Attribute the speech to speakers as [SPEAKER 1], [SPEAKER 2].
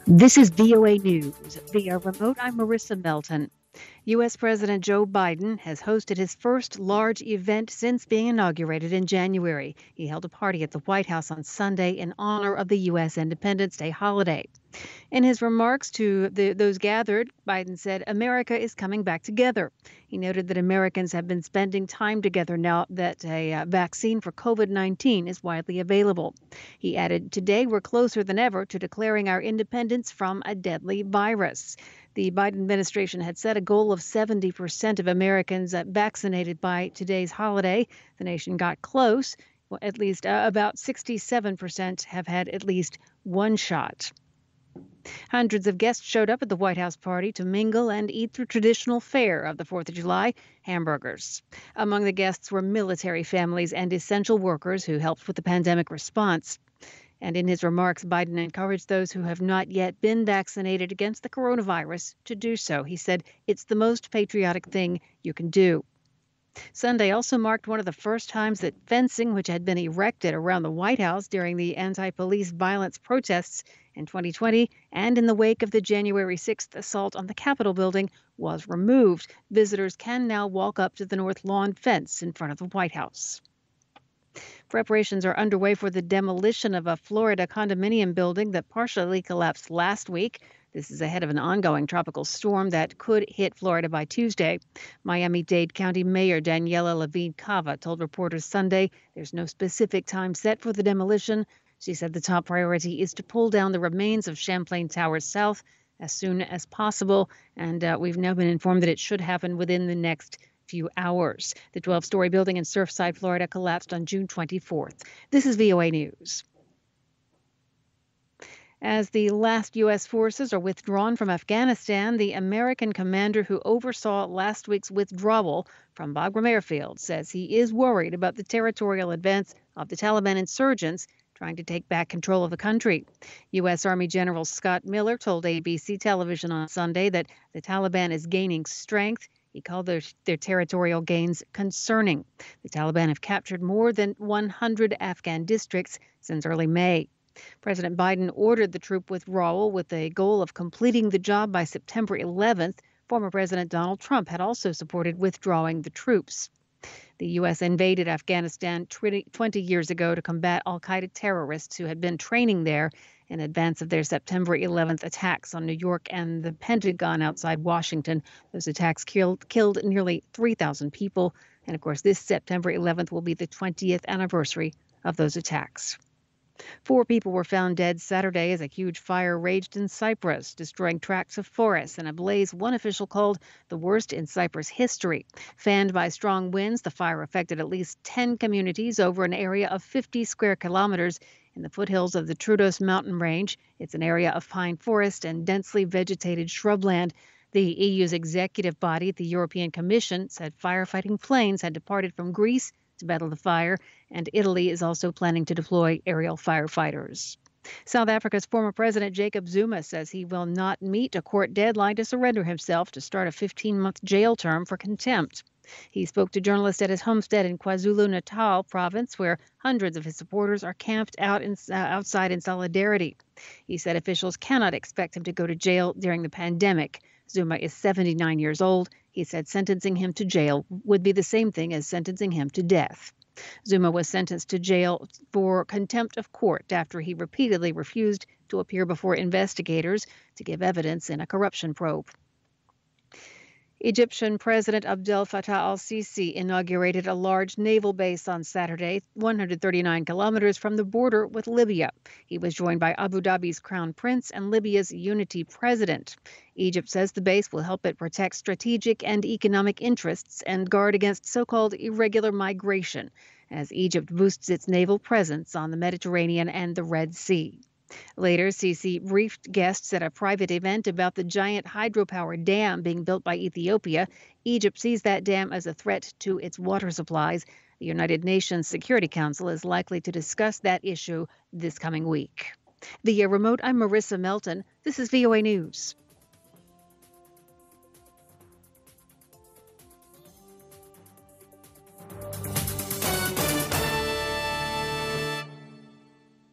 [SPEAKER 1] This is VOA News. Via remote, I'm Marissa Melton. U.S. President Joe Biden has hosted his first large event since being inaugurated in January. He held a party at the White House on Sunday in honor of the U.S. Independence Day holiday. In his remarks to those gathered, Biden said America is coming back together. He noted that Americans have been spending time together now that a vaccine for COVID-19 is widely available. He added, "Today we're closer than ever to declaring our independence from a deadly virus." The Biden administration had set a goal of 70% of Americans vaccinated by today's holiday. The nation got close. Well, at least about 67% have had at least one shot. Hundreds of guests showed up at the White House party to mingle and eat the traditional fare of the 4th of July, hamburgers. Among the guests were military families and essential workers who helped with the pandemic response. And in his remarks, Biden encouraged those who have not yet been vaccinated against the coronavirus to do so. He said, "It's the most patriotic thing you can do." Sunday also marked one of the first times that fencing, which had been erected around the White House during the anti-police violence protests in 2020 and in the wake of the January 6th assault on the Capitol building, was removed. Visitors can now walk up to the North Lawn fence in front of the White House. Preparations are underway for the demolition of a Florida condominium building that partially collapsed last week. This is ahead of an ongoing tropical storm that could hit Florida by Tuesday. Miami-Dade County Mayor Daniela Levine Cava told reporters Sunday there's no specific time set for the demolition. She said the top priority is to pull down the remains of Champlain Towers South as soon as possible. And we've now been informed that it should happen within the next few hours. The 12-story building in Surfside, Florida, collapsed on June 24th. This is VOA News. As the last U.S. forces are withdrawn from Afghanistan, the American commander who oversaw last week's withdrawal from Bagram Airfield says he is worried about the territorial advance of the Taliban insurgents trying to take back control of the country. U.S. Army General Scott Miller told ABC television on Sunday that the Taliban is gaining strength. He called their territorial gains concerning. The Taliban have captured more than 100 Afghan districts since early May. President Biden ordered the troop withdrawal with a goal of completing the job by September 11th. Former President Donald Trump had also supported withdrawing the troops. The U.S. invaded Afghanistan 20 years ago to combat al-Qaeda terrorists who had been training there in advance of their September 11th attacks on New York and the Pentagon outside Washington. Those attacks killed nearly 3,000 people. And of course, this September 11th will be the 20th anniversary of those attacks. 4 people were found dead Saturday as a huge fire raged in Cyprus, destroying tracts of forests in a blaze one official called the worst in Cyprus history. Fanned by strong winds, the fire affected at least 10 communities over an area of 50 square kilometers in the foothills of the Troodos mountain range. It's an area of pine forest and densely vegetated shrubland. The EU's executive body, the European Commission, said firefighting planes had departed from Greece to battle the fire, and Italy is also planning to deploy aerial firefighters. South Africa's former president Jacob Zuma says he will not meet a court deadline to surrender himself to start a 15-month jail term for contempt. He spoke to journalists at his homestead in KwaZulu-Natal province, where hundreds of his supporters are camped outside in solidarity. He said officials cannot expect him to go to jail during the pandemic. Zuma is 79 years old. He said sentencing him to jail would be the same thing as sentencing him to death. Zuma was sentenced to jail for contempt of court after he repeatedly refused to appear before investigators to give evidence in a corruption probe. Egyptian President Abdel Fattah al-Sisi inaugurated a large naval base on Saturday, 139 kilometers from the border with Libya. He was joined by Abu Dhabi's Crown Prince and Libya's Unity President. Egypt says the base will help it protect strategic and economic interests and guard against so-called irregular migration, as Egypt boosts its naval presence on the Mediterranean and the Red Sea. Later, Sisi briefed guests at a private event about the giant hydropower dam being built by Ethiopia. Egypt sees that dam as a threat to its water supplies. The United Nations Security Council is likely to discuss that issue this coming week. Via remote, I'm Marissa Melton. This is VOA News.